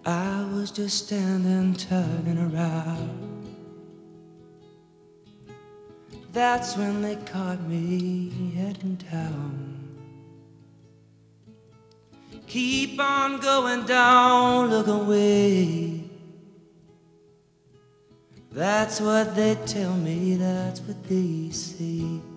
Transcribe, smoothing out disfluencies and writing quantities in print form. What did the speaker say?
I was just standing, turning around. That's when they caught me heading down. Keep on going down, look away. That's what they tell me, that's what they say.